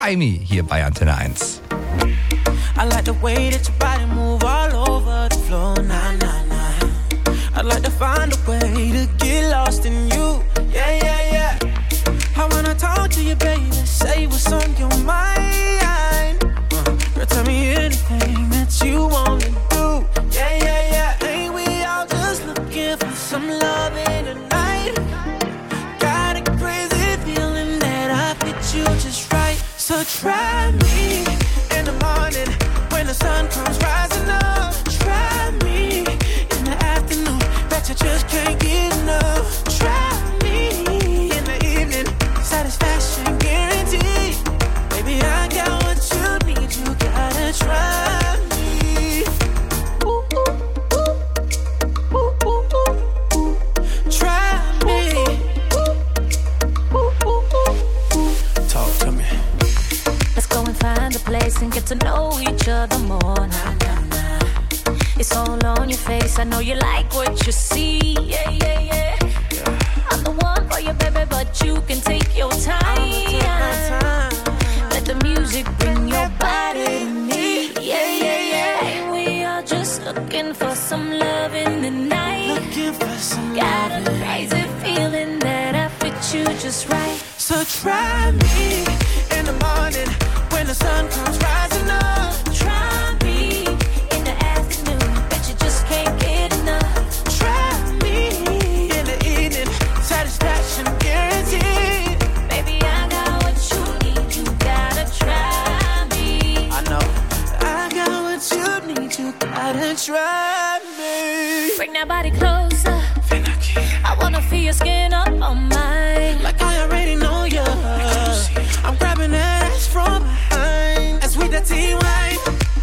Aimi hier bei Antenne 1. I like the way that your body move all over the floor, nah, nah, nah. I'd like to find a way to get lost in you, yeah, yeah, yeah. I wanna talk to you, baby, say what's on your mind. Girl, tell me anything that you wanna do, yeah, yeah, yeah. Ain't we all just looking for some love in the night? Got a crazy feeling that I fit you just right. So try me in the morning when the sun comes rising up. Try me in the afternoon, bet you just can't get enough. Try me in the evening, satisfaction guaranteed. Baby, I got what you need, you gotta try me. Ooh, ooh, ooh. Ooh, ooh, ooh, ooh. Try me. Ooh, ooh, ooh. Talk to me. Let's go and find a place and get to know each other more. It's all on your face, I know you like what you see. Yeah, yeah, yeah. I'm the one for you, baby, but you can take your time. Let the music bring your body to me. Yeah, yeah, yeah. And we are just looking for some love in the night. Looking for some Got love. a crazy feeling that I fit you just right. So try me in the morning when the sun comes rising up. Try me in the afternoon, but you just can't get enough. Try me in the evening, satisfaction guaranteed. Baby, I got what you need, you gotta try me. I know I got what you need, you gotta try me. Bring that body closer, I wanna feel your skin up on mine. Like I already know you. I'm grabbing that ass from behind. As we the T-wine,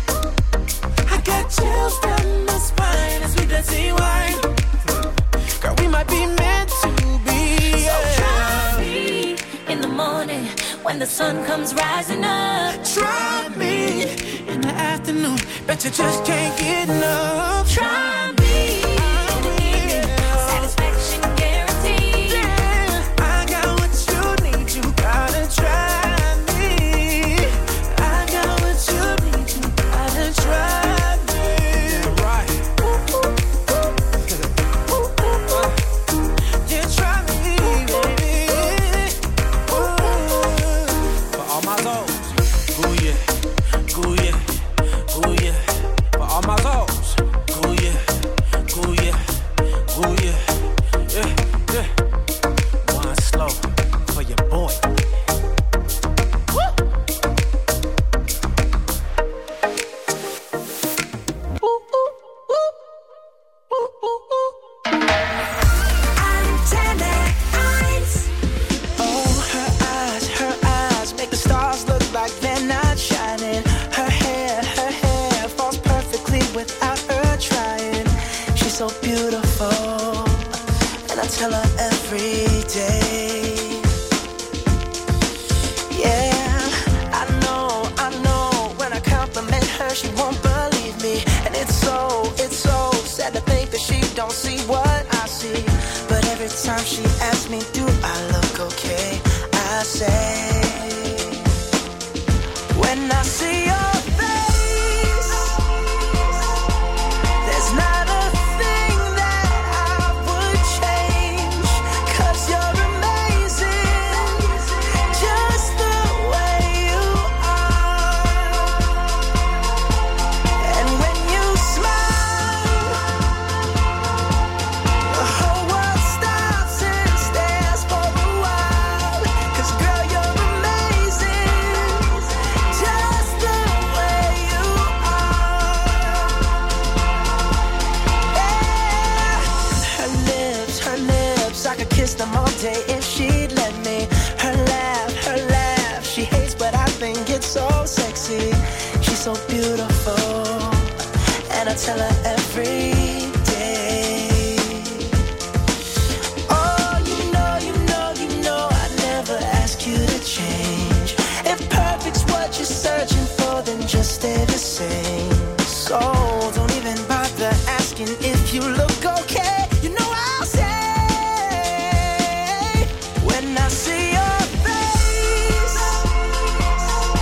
I got chills down my spine. As we the T-wine, girl, we might be meant to be. So try me in the morning when the sun comes rising up. Try me in the afternoon, bet you just can't get enough. Try me in the evening, satisfaction guaranteed. Yeah, I got what you need, you gotta try me. I got what you need, you gotta try me. Right. Yeah, try me, baby. For all my lows, ooh yeah, ooh yeah, ooh yeah. For all my lows, ooh yeah, ooh yeah, ooh yeah, yeah, yeah. One slow for your boy. Oh, her eyes make the stars look like they're not shining. Her hair falls perfectly without her trying. She's so beautiful, and I tell her every day. Yeah, I know, when I compliment her, she won't believe me. And it's so sad to think that she don't see what I see. But every time she asks me, do I look okay? I say, when I see your face, there's not a thing that I would change. 'Cause you're amazing, just the way you are. And when you smile, the whole world stops and stares for a while. 'Cause girl, you're amazing, just the way you are. Yeah. Her lips, I could kiss them all day if she'd let me. Her laugh, she hates, but I think it's so sexy. She's so beautiful, and I tell her every day. Oh, you know, I'd never ask you to change. If perfect's what you're searching for, then just stay the same. So don't even bother asking if you look okay. You know I'll say, when I see your face,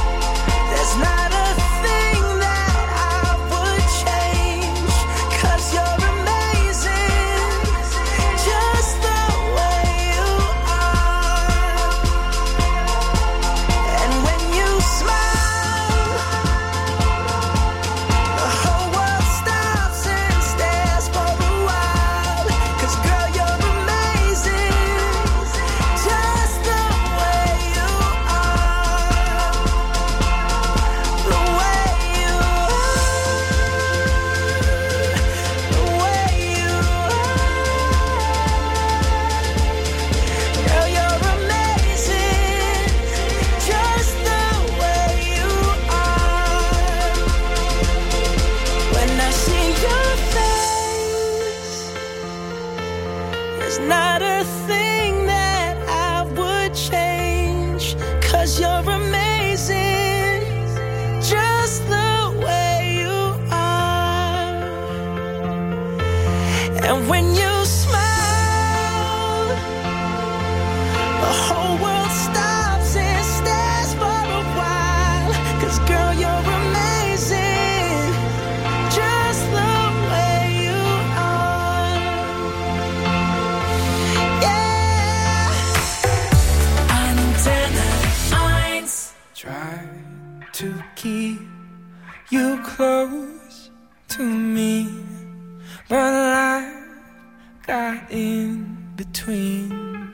Try to keep you close to me, but life got in between.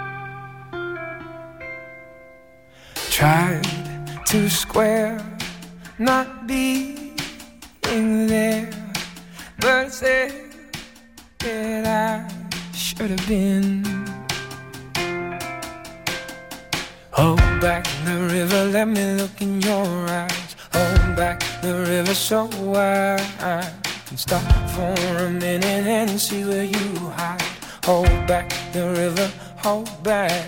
Tried to square not being there, but said that I should have been. Hold back the river, let me look in your eyes. Hold back the river so I can stop for a minute and see where you hide. Hold back the river, hold back.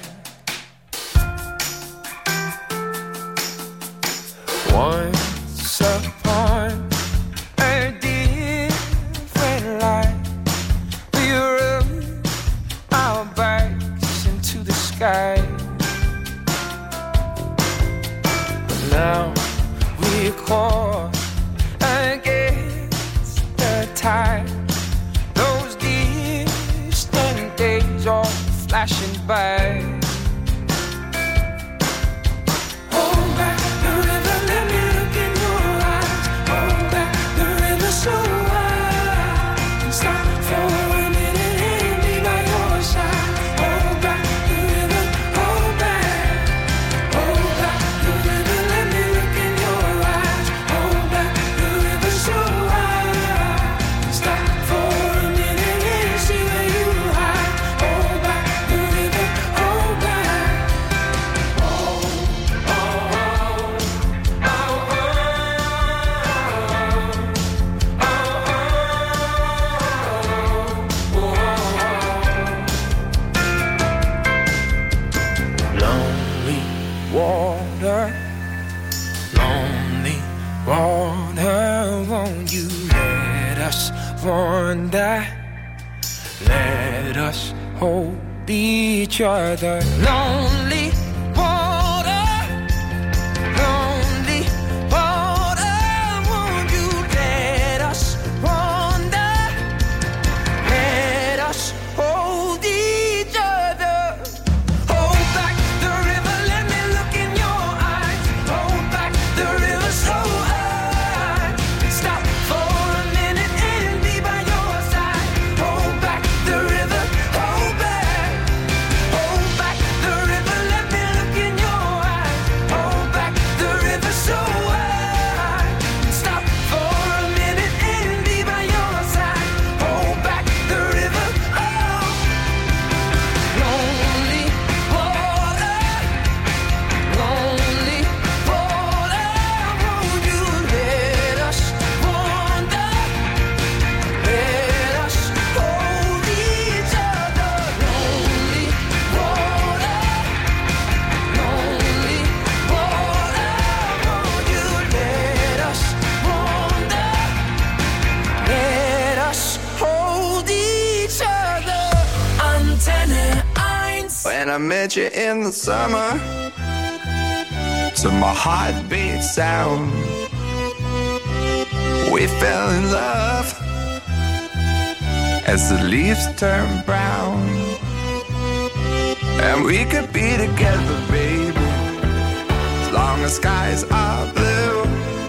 Once upon a different life, we rubbed our backs into the sky. But now we're caught against the tide. Those distant days are flashing by. So I can stop for a minute and be by your side. Hold back the river, hold back. Hold back the river, let me look in your eyes. Hold back the river so I can stop for a minute and see where you hide. Hold back the river, hold back. Oh, oh, oh, oh, oh. Lonely water, won't you let us wander? Let us hold each other. Lonely water, lonely water, won't you let us wander? Let us hold each other. Hold back the river, let me look in your eyes. Hold back the river so I can stop for a minute and be by your side. Hold back the river, hold back. Hold back the river, let me look in your eyes. Hold back the river so I can stop for a minute and be by your side. Hold back the river, oh. Lonely water, lonely water, won't you let us wander? Let us hold each other. Lonely water, lonely water, won't you let us wander? Let us hold each other. Antenne 1. When I met you in the summer, to my heartbeat sound, we fell in love as the leaves turn brown. And we could be together, baby, as long as skies are blue.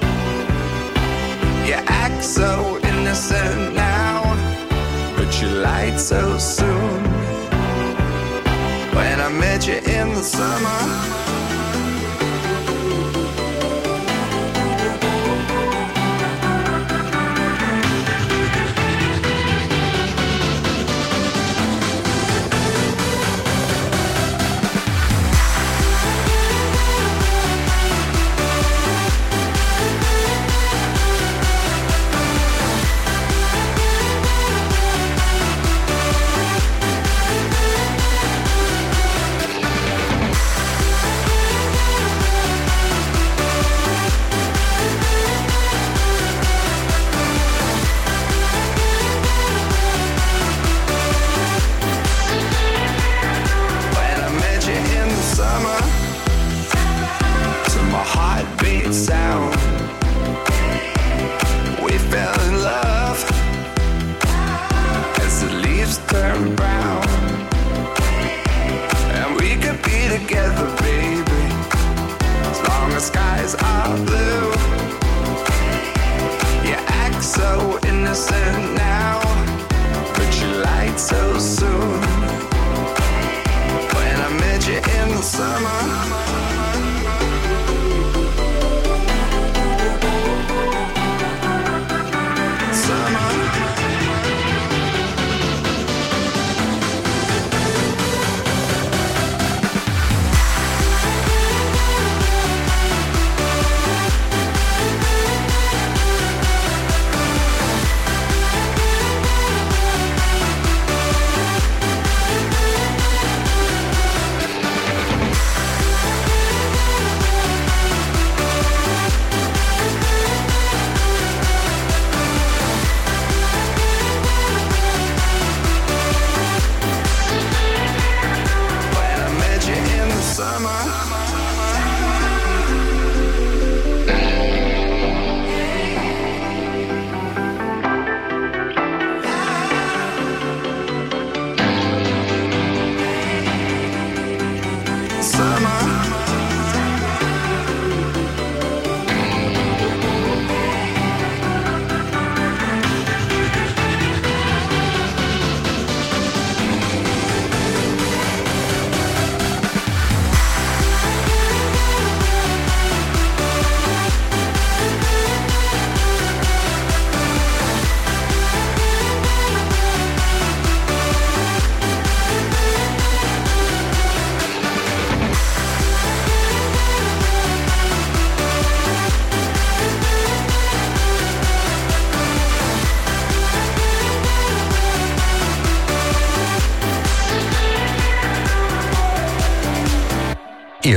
You act so innocent now, but you lied so soon. When I met you in the summer,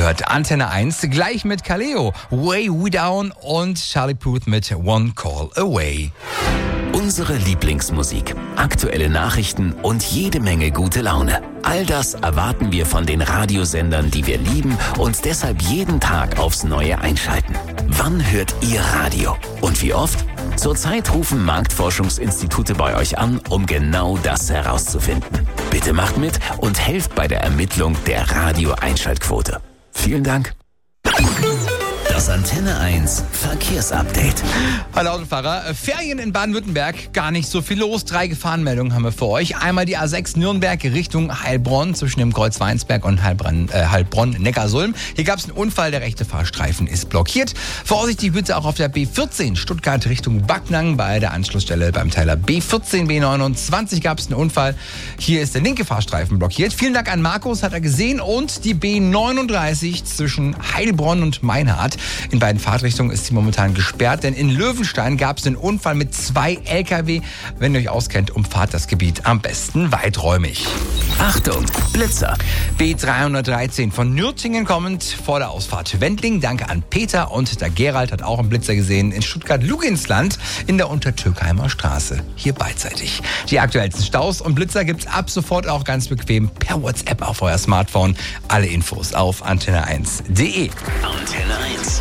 hört Antenne 1 gleich mit Kaleo, Way We Down und Charlie Puth mit One Call Away. Unsere Lieblingsmusik, aktuelle Nachrichten und jede Menge gute Laune. All das erwarten wir von den Radiosendern, die wir lieben und deshalb jeden Tag aufs Neue einschalten. Wann hört ihr Radio? Und wie oft? Zurzeit rufen Marktforschungsinstitute bei euch an, um genau das herauszufinden. Bitte macht mit und helft bei der Ermittlung der Radio-Einschaltquote. Vielen Dank. Das Antenne 1 Verkehrsupdate. Hallo Autofahrer, Ferien in Baden-Württemberg, gar nicht so viel los. 3 Gefahrenmeldungen haben wir für euch. Einmal die A6 Nürnberg Richtung Heilbronn zwischen dem Kreuz Weinsberg und Heilbronn-Neckarsulm. Hier gab es einen Unfall, der rechte Fahrstreifen ist blockiert. Vorsichtig bitte auch auf der B14 Stuttgart Richtung Backnang bei der Anschlussstelle beim Teiler B14 B29 gab es einen Unfall. Hier ist der linke Fahrstreifen blockiert. Vielen Dank an Markus, hat er gesehen. Und die B39 zwischen Heilbronn und Meinhardt. In beiden Fahrtrichtungen ist sie momentan gesperrt, denn in Löwenstein gab es einen Unfall mit 2 LKW. Wenn ihr euch auskennt, umfahrt das Gebiet am besten weiträumig. Achtung, Blitzer. B313 von Nürtingen kommend vor der Ausfahrt Wendling. Danke an Peter und der Gerald hat auch einen Blitzer gesehen in Stuttgart-Luginsland in der Untertürkheimer Straße. Hier beidseitig. Die aktuellsten Staus und Blitzer gibt's ab sofort auch ganz bequem per WhatsApp auf euer Smartphone. Alle Infos auf antenne1.de. Antenne 1.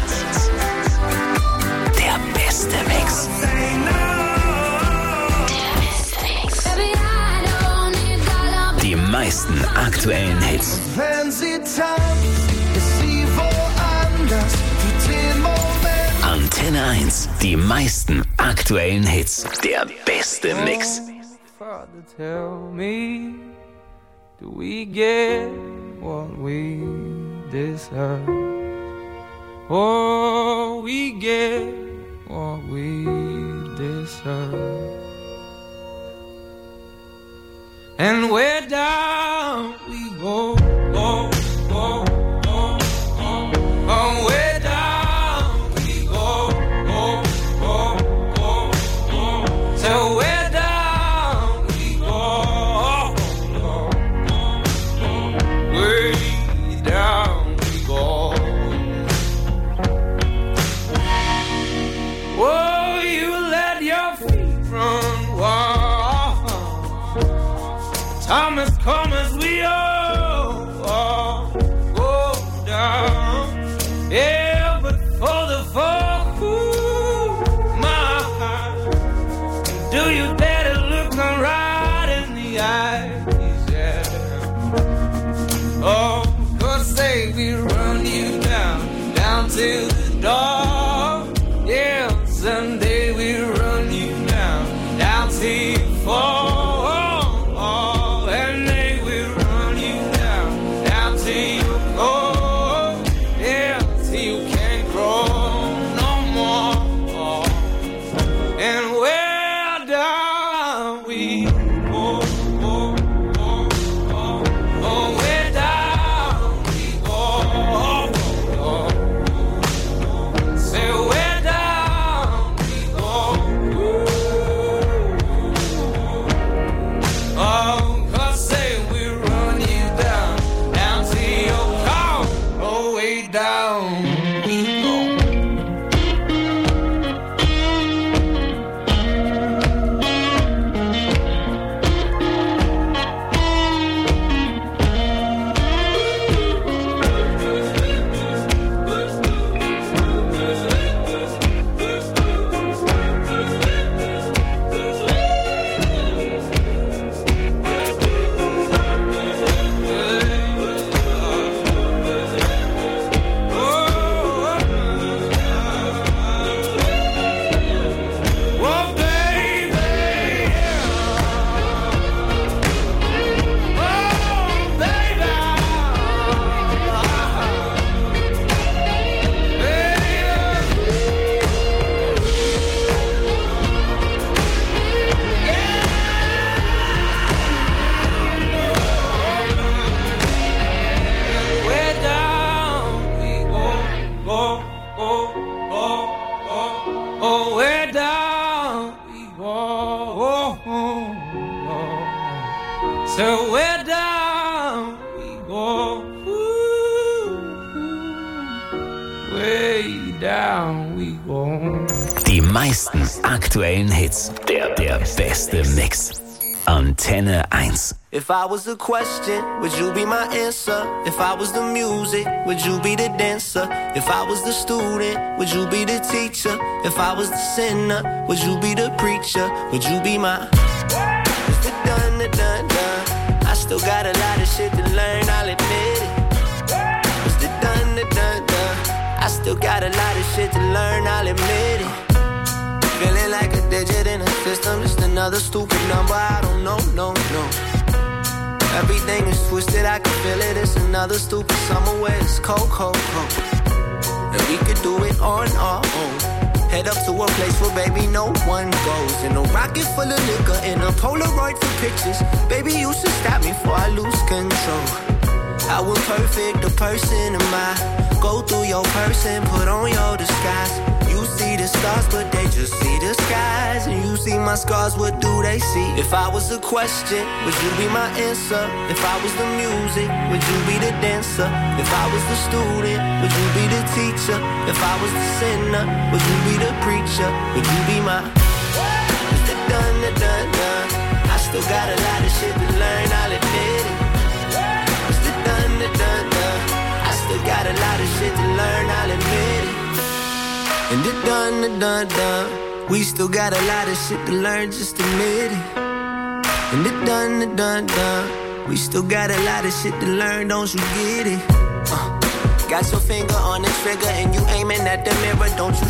Der beste Mix. Die meisten aktuellen Hits. Wenn sie tanzt, ist sie woanders. Für den Moment. Antenne 1. Die meisten aktuellen Hits. Der beste Mix. Father, tell me, do we get what we deserve? Oh, we get what we deserve. And where down we go, go, go, go, go. Oh, where down we go, go, go, go, go. So where down we go, go, go, go. Way down we go. Oh, you let your feet run wild. Time has come as we all go down. Yeah, but for the folk who my heart, do you dare to look them right in the eyes? Yeah. Oh, 'cause say we run you down to the door. Yeah, someday we run you down till you fall. So where down we go. Ooh. down we go. Die meisten aktuellen Hits. Der beste Mix. Antenne 1. If I was a question, would you be my answer? If I was the music, would you be the dancer? If I was the student, would you be the teacher? If I was the sinner, would you be the preacher? Would you be my... It's the done, the done, done. I still got a lot of shit to learn, I'll admit it. It's the done, the done, done. I still got a lot of shit to learn, I'll admit it. Feeling like a digit in a system, just another stupid number, I don't know, no. Everything is twisted, I can feel it, it's another stupid summer where it's cold, cold, cold. And we could do it on our own. Head up to a place where baby no one goes. In a rocket full of liquor, in a Polaroid for pictures. Baby you should stop me before I lose control. How imperfect a person am I? Go through your person, put on your disguise. You see the stars, but they just see the skies. And you see my scars, what do they see? If I was a question, would you be my answer? If I was the music, would you be the dancer? If I was the student, would you be the teacher? If I was the sinner, would you be the preacher? Would you be my... It's the done, the done, done. I still got a lot of shit to learn, I'll admit it. It's the done, the done, done. I still got a lot of shit to learn, I'll admit it. And the done, the done, done. We still got a lot of shit to learn, just admit it. And the done, the done, done. We still got a lot of shit to learn, don't you get it? Got your finger on the trigger and you aiming at the mirror, don't you